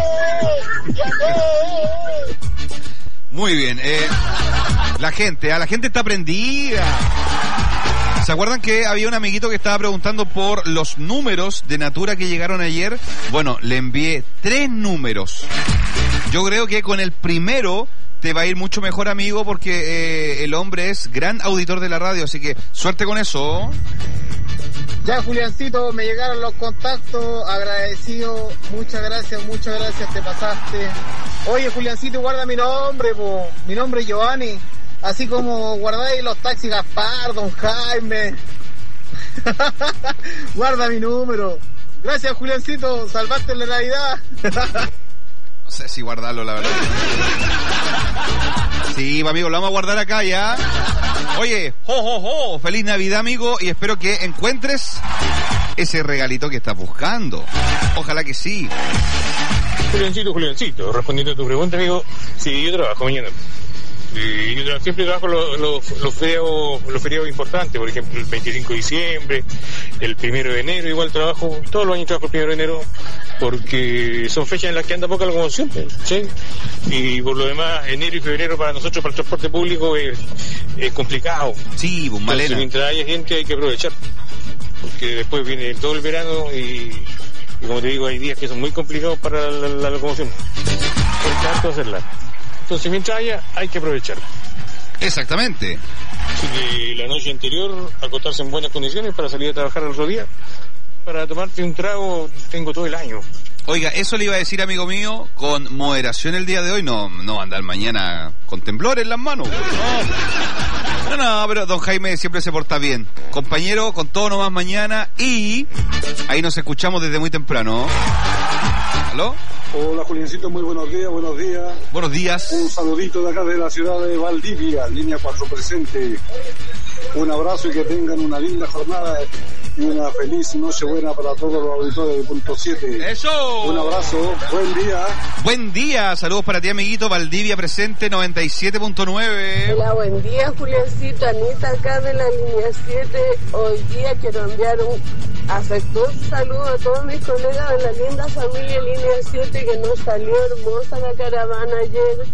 A: Muy bien. Eh, la gente, a la gente está prendida. ¿Se acuerdan que había un amiguito que estaba preguntando por los números de Natura que llegaron ayer? Bueno, le envié tres números. Yo creo que con el primero te va a ir mucho mejor, amigo, porque eh, el hombre es gran auditor de la radio, así que suerte con eso.
G: Ya, Juliancito, me llegaron los contactos, agradecido, muchas gracias, muchas gracias, te pasaste. Oye, Juliancito, guarda mi nombre, po. Mi nombre es Giovanni. Así como guardáis los taxis Gaspar, Don Jaime. Guarda mi número. Gracias, Juliancito. Salvaste la Navidad.
A: No sé si guardarlo, la verdad. Sí, amigo, lo vamos a guardar acá ya. Oye, jo, jo, jo, feliz Navidad, amigo, y espero que encuentres ese regalito que estás buscando. Ojalá que sí.
K: Juliancito, Juliancito, respondiendo a tu pregunta, amigo, sí, yo trabajo mañana. Y yo tra- siempre trabajo los, los, los feriados los feriados importantes, por ejemplo el veinticinco de diciembre, el primero de enero, igual trabajo, todos los años trabajo el primero de enero, porque son fechas en las que anda poca locomoción, ¿sí? Y por lo demás, enero y febrero para nosotros, para el transporte público, es, es complicado.
A: Sí, pues malena.
K: Entonces, mientras haya gente hay que aprovechar, porque después viene todo el verano y, y como te digo, hay días que son muy complicados para la, la locomoción. Porque harto hacerla. Entonces, mientras haya, hay que aprovechar.
A: Exactamente.
K: Así que la noche anterior, acostarse en buenas condiciones para salir a trabajar al otro día. Para tomarte un trago, tengo todo el año.
A: Oiga, eso le iba a decir, amigo mío, con moderación el día de hoy, no, no andar mañana con temblores en las manos. No, no, no, pero don Jaime siempre se porta bien. Compañero, con todo nomás mañana y ahí nos escuchamos desde muy temprano. ¿Aló?
R: Hola Juliancito, muy buenos días, buenos días.
A: Buenos días.
R: Un saludito de acá de la ciudad de Valdivia, línea cuatro presente. Un abrazo y que tengan una linda jornada y una feliz noche buena para todos los auditores de Punto siete.
A: ¡Eso!
R: Un abrazo, buen día.
A: Buen día, saludos para ti, amiguito. Valdivia presente noventa y siete punto nueve.
S: Hola, buen día, Juliancito. Anita acá de la línea siete. Hoy día quiero enviar un afectuoso saludo a todos mis colegas de la linda familia línea siete, que nos salió hermosa la caravana ayer.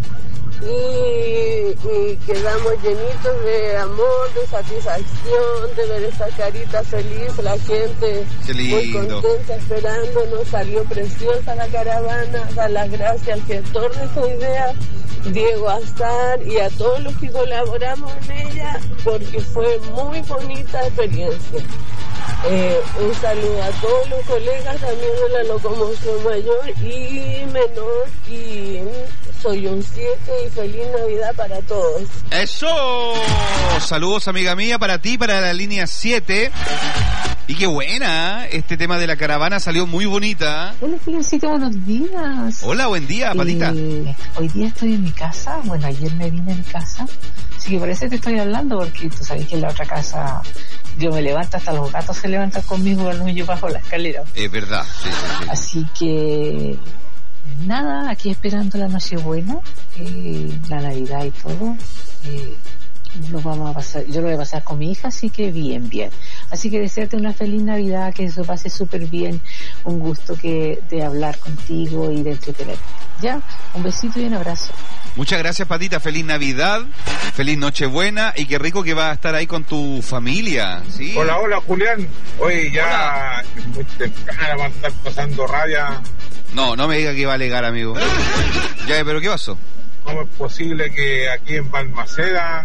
S: Y, y quedamos llenitos de amor, de satisfacción, de ver esta carita feliz, la gente muy contenta esperando. Nos salió preciosa la caravana. Dar las gracias al gestor de esta idea, Diego Azar, y a todos los que colaboramos en ella, porque fue muy bonita experiencia. Eh, un saludo a todos los colegas también de la locomoción mayor y menor, y soy un siete y feliz Navidad para todos.
A: ¡Eso! Saludos, amiga mía, para ti, para la línea siete. Y qué buena, este tema de la caravana salió muy bonita.
T: Hola, Juliancito, buenos días.
A: Hola, buen día, Patita.
T: Eh, hoy día estoy en mi casa, bueno, ayer me vine a mi casa, así que por eso te estoy hablando, porque tú sabes que en la otra casa yo me levanto, hasta los gatos se levantan conmigo cuando yo bajo la escalera.
A: Es verdad, sí, sí, sí.
T: Así que nada, aquí esperando la Nochebuena, eh, la Navidad y todo. Eh, lo vamos a pasar, yo lo voy a pasar con mi hija, así que bien, bien. Así que desearte una feliz Navidad, que eso pase súper bien. Un gusto que de hablar contigo y de entretener. Ya, un besito y un abrazo.
A: Muchas gracias, Patita. Feliz Navidad, feliz Nochebuena y qué rico que vas a estar ahí con tu familia. ¿Sí?
U: Hola, hola, Julián. Oye, ya es muy temprano, van a estar pasando raya.
A: No, no me diga que va a alegar, amigo. Ya, pero ¿qué pasó?
U: ¿Cómo es posible que aquí en Balmaceda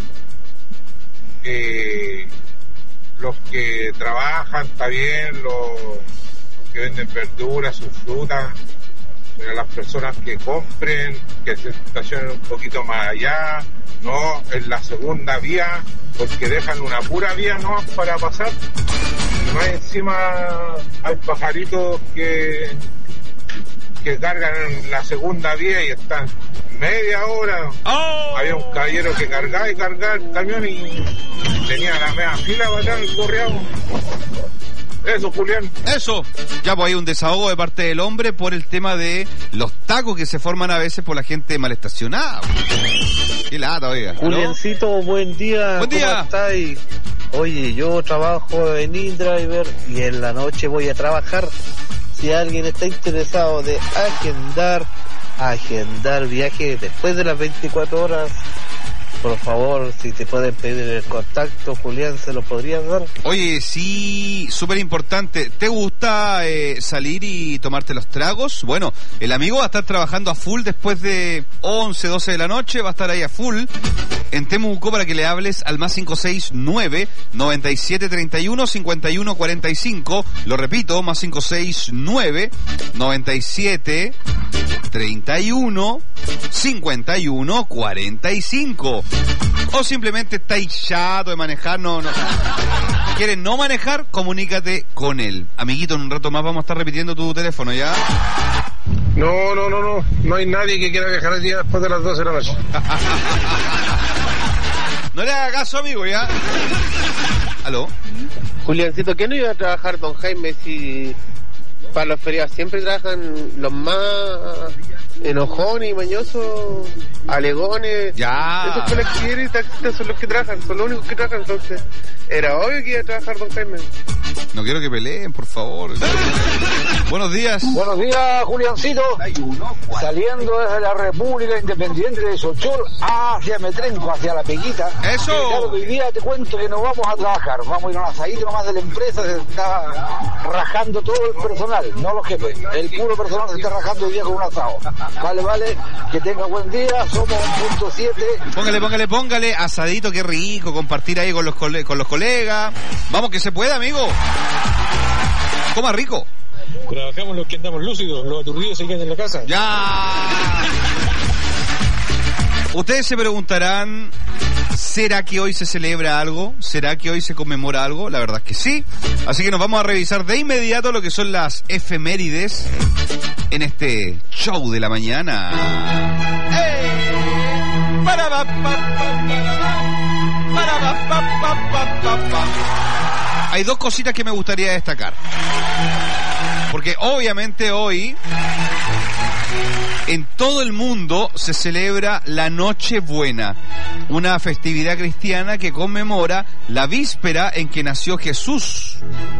U: eh, los que trabajan, está bien, los, los que venden verduras, sus frutas, pero las personas que compren, que se estacionen un poquito más allá, no en la segunda vía, porque dejan una pura vía no para pasar, y más encima hay pajaritos que que cargan en la segunda vía y están media hora. Oh. Había un caballero que cargaba y cargaba el camión y tenía la media fila para atrás el correado. Eso, Julián.
A: Eso. Ya, pues hay un desahogo de parte del hombre por el tema de los tacos que se forman a veces por la gente mal estacionada. Qué lata, oiga.
V: Juliancito, buen día.
A: Buen día.
V: ¿Cómo estáis? Oye, yo trabajo en InDriver y en la noche voy a trabajar. Si alguien está interesado de agendar, agendar viaje después de las veinticuatro horas, por favor, si te pueden pedir el contacto, Julián, ¿se lo podrías dar?
A: Oye, sí, súper importante. ¿Te gusta eh, salir y tomarte los tragos? Bueno, el amigo va a estar trabajando a full después de once, doce de la noche, va a estar ahí a full en Temuco para que le hables al más cinco seis nueve, noventa y siete treinta y uno, cincuenta y uno cuarenta y cinco. Lo repito, más cinco seis nueve, noventa y siete treinta y uno, cincuenta y uno cuarenta y cinco. O simplemente estáis chato de manejar, no, no. ¿Quieres no manejar? Comunícate con él. Amiguito, en un rato más vamos a estar repitiendo tu teléfono, ¿ya?
U: No, no, no, no. No hay nadie que quiera viajar el día después de las doce de la noche.
A: No le haga caso, amigo, ya. ¿Aló?
B: Juliancito, ¿qué no iba a trabajar don Jaime si para los feriados siempre trabajan los más enojones y mañosos, alegones?
A: Ya.
B: Esos colectiveros y taxistas son los que trabajan, son los únicos que trabajan, entonces era obvio que iba a trabajar don Jaime.
A: No quiero que peleen, por favor. Buenos días.
C: Buenos días, Juliancito. Saliendo desde la República Independiente de Sochol hacia Metrenco, hacia La Peguita.
A: ¡Eso!
C: Claro, hoy día te cuento que no vamos a trabajar. Vamos a ir a un asadito nomás de la empresa. Se está rajando todo el personal, no los jefes. El puro personal se está rajando hoy día con un asado. Vale, vale. Que tenga buen día. Somos un punto siete.
A: Póngale, póngale, póngale. Asadito, qué rico. Compartir ahí con los, cole- con los colegas. Vamos, que se puede, amigo. Coma rico.
K: Trabajamos los que andamos lúcidos, los aturdidos se quedan en la casa.
A: ¡Ya! Ustedes se preguntarán, ¿será que hoy se celebra algo? ¿Será que hoy se conmemora algo? La verdad es que sí. Así que nos vamos a revisar de inmediato lo que son las efemérides en este show de la mañana. ¡Hey! Para, pa, pa, pa, para, pa, pa, pa, pa, pa, pa. Hay dos cositas que me gustaría destacar. Porque obviamente hoy en todo el mundo se celebra la Nochebuena, una festividad cristiana que conmemora la víspera en que nació Jesús.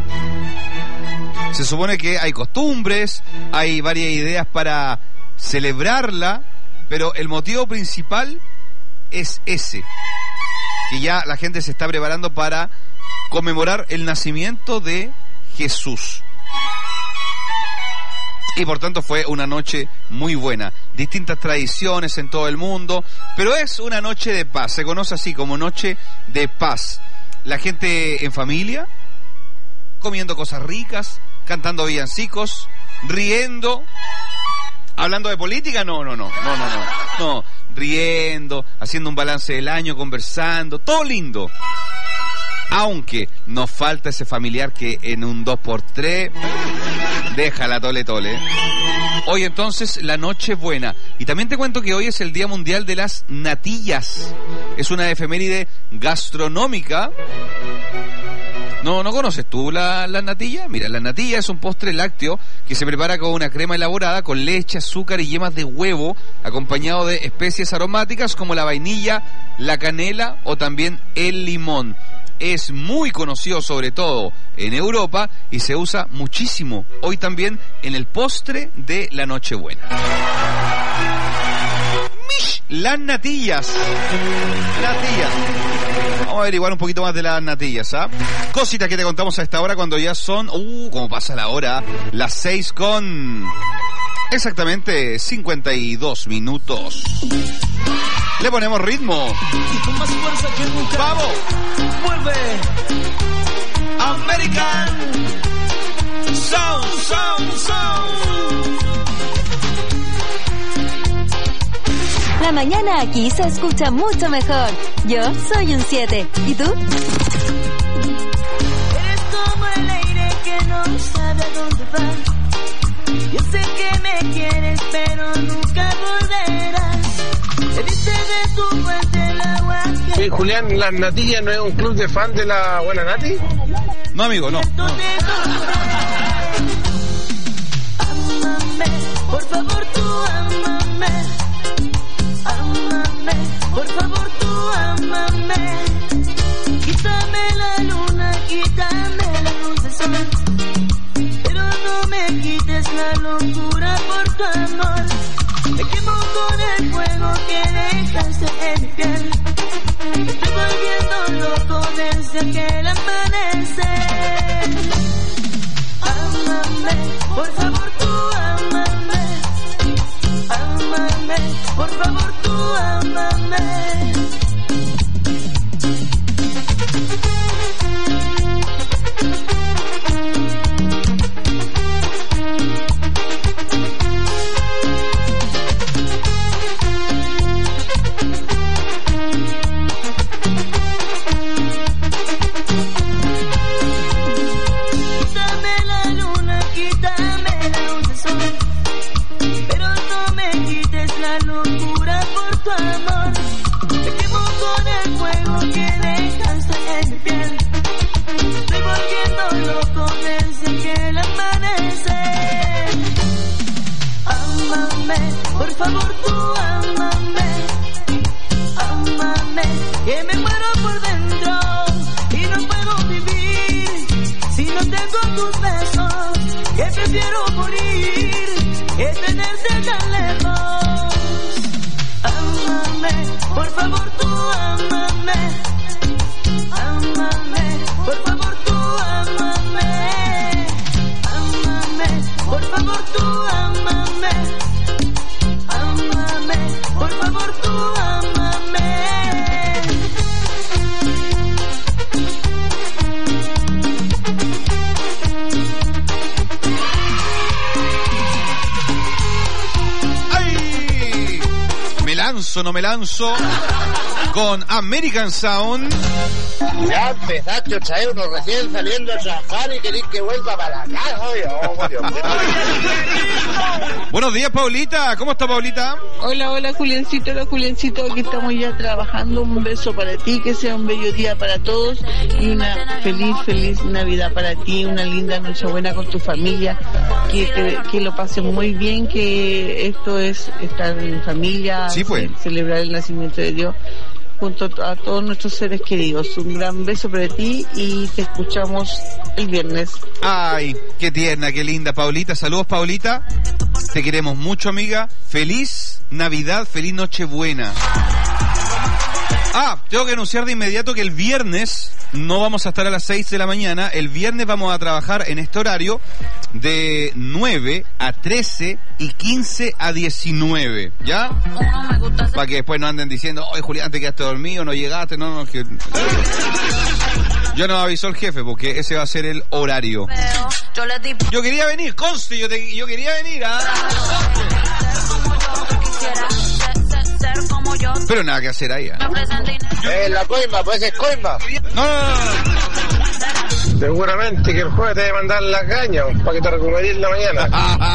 A: Se supone que hay costumbres, hay varias ideas para celebrarla, pero el motivo principal es ese, que ya la gente se está preparando para conmemorar el nacimiento de Jesús. Y por tanto fue una noche muy buena. Distintas tradiciones en todo el mundo, pero es una noche de paz. Se conoce así como noche de paz. La gente en familia, comiendo cosas ricas, cantando villancicos, riendo. ¿Hablando de política? No, no, no, no, no, no. No, riendo, haciendo un balance del año, conversando, todo lindo. Aunque nos falta ese familiar que en un dos por tres deja la tole tole. Hoy entonces la Nochebuena. Y también te cuento que hoy es el Día Mundial de las Natillas. Es una efeméride gastronómica. ¿No, no conoces tú la, la natilla? Mira, la natilla es un postre lácteo que se prepara con una crema elaborada con leche, azúcar y yemas de huevo, acompañado de especies aromáticas como la vainilla, la canela o también el limón. Es muy conocido sobre todo en Europa y se usa muchísimo hoy también en el postre de la Nochebuena. ¡Mish! Las natillas. Natillas. Vamos a averiguar un poquito más de las natillas, ¿ah? Cositas que te contamos a esta hora cuando ya son... Uh, cómo pasa la hora. Las seis con... exactamente cincuenta y dos minutos. Le ponemos ritmo.
J: Y con más fuerza que nunca.
A: ¡Vamos!
J: Vuelve American Sound, Sound, Sound.
W: La mañana aquí se escucha mucho mejor. Yo soy un siete. ¿Y tú?
J: Eres como el aire que no sabe a dónde va. Yo sé que me quieres, pero nunca volverás. Bebiste de tu fuente el agua que...
U: Sí, Julián, ¿las natillas no es un club de fan de la buena Nati?
A: No, amigo, no. no.
J: Ámame, por favor tú ámame. Ámame, por favor tú ámame. Quítame la luna, quítame la luz del sol, pero no me quites la locura por tu amor. Me quemo con el fuego que dejaste en mi piel. Me estoy volviendo loco desde aquel amanecer. Ámame, por favor tú ámame. Ámame, por favor tú ámame. tengo tus besos, que prefiero morir que tenerte tan lejos. Ámame, por favor tú ámame. Ámame, por favor tú ámame. Ámame, por favor tú ámame. Ámame, por favor tú ámame.
A: ¡Ay! Me lanzo, no me lanzo. Con American Sound.
B: Ya empezaste a traer uno recién saliendo a trabajar y querés que vuelva para la casa. Oh, Dios mío.
A: Buenos días, Paulita. ¿Cómo está, Paulita?
D: Hola, hola, Juliancito. Hola, Juliancito. Aquí estamos ya trabajando. Un beso para ti. Que sea un bello día para todos. Y una feliz, feliz Navidad para ti. Una linda Nochebuena con tu familia. Que, te, que lo pasen muy bien. Que esto es estar en familia.
A: Sí, pues.
D: Celebrar el nacimiento de Dios. Junto a todos nuestros seres queridos. Un gran beso para ti y te escuchamos el viernes.
A: Ay, qué tierna, qué linda, Paulita. Saludos, Paulita. Te queremos mucho, amiga. Feliz Navidad, feliz Nochebuena. Ah, tengo que anunciar de inmediato que el viernes no vamos a estar a las seis de la mañana. El viernes vamos a trabajar en este horario de nueve a trece y quince a diecinueve, ¿ya? Para que después no anden diciendo, oye, Julián, te quedaste dormido, no llegaste, no, no, que... Yo no avisó el jefe porque ese va a ser el horario. Yo quería venir, conste, yo, te, yo quería venir, ¿ah? Pero nada que hacer ahí, ¿eh?
B: Eh, la coima, pues es coima.
A: No, no, no, no.
B: Seguramente que el jueves te debe mandar la caña para que te recuperes la mañana.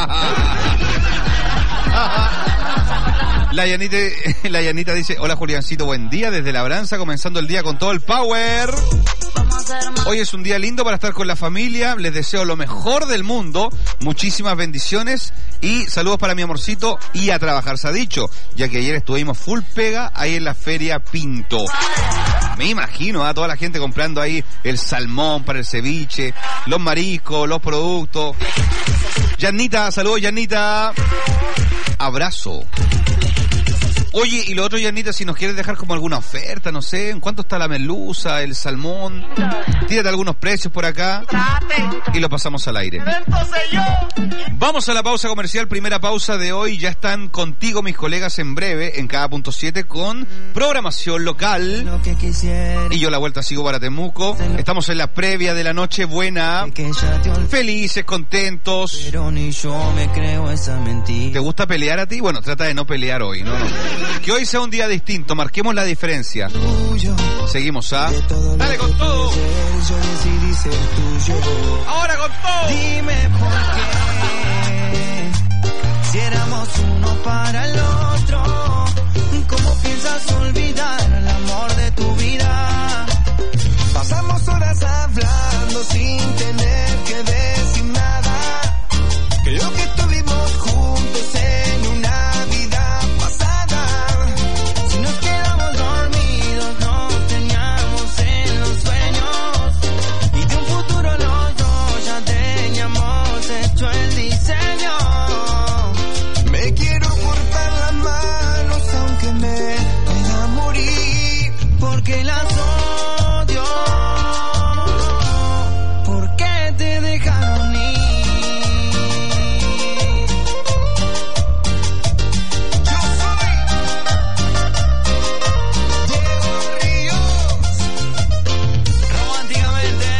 A: La Yanita, la Yanita dice, hola Juliancito, buen día desde Labranza, comenzando el día con todo el power. Hoy es un día lindo para estar con la familia, les deseo lo mejor del mundo, muchísimas bendiciones y saludos para mi amorcito y a trabajar se ha dicho, ya que ayer estuvimos full pega ahí en la Feria Pinto. Me imagino a ¿eh? toda la gente comprando ahí el salmón para el ceviche, los mariscos, los productos. Yanita, saludos Yanita. Abrazo. Oye, y lo otro, Yanita, si nos quieres dejar como alguna oferta, no sé, ¿en cuánto está la merluza, el salmón? Tírate algunos precios por acá y lo pasamos al aire. Vamos a la pausa comercial, primera pausa de hoy. Ya están contigo mis colegas en breve, en cada punto siete, con programación local. Y yo la vuelta sigo para Temuco. Estamos en la previa de la Nochebuena. Felices, contentos. ¿Te gusta pelear a ti? Bueno, trata de no pelear hoy, ¿no? no. Que hoy sea un día distinto, marquemos la diferencia. Seguimos, ¿ah? Dale con todo. Ahora con todo.
J: Dime por qué, si éramos uno para el otro, ¿cómo piensas olvidar el amor de tu vida? Pasamos horas hablando sin